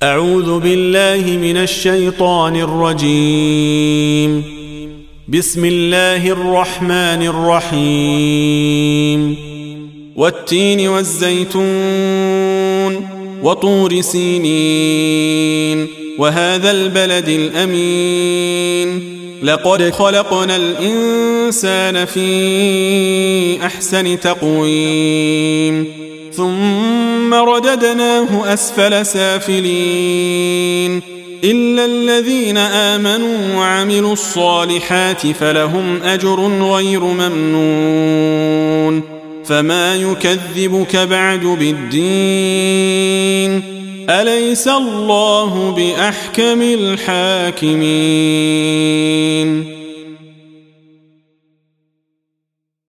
أعوذ بالله من الشيطان الرجيم. بسم الله الرحمن الرحيم. والتين والزيتون وطور سينين وهذا البلد الأمين لقد خلقنا الإنسان في أحسن تقويم ثم رددناه أسفل سافلين إلا الذين آمنوا وعملوا الصالحات فلهم أجر غير ممنون فما يكذبك بعد بالدين أليس الله بأحكم الحاكمين.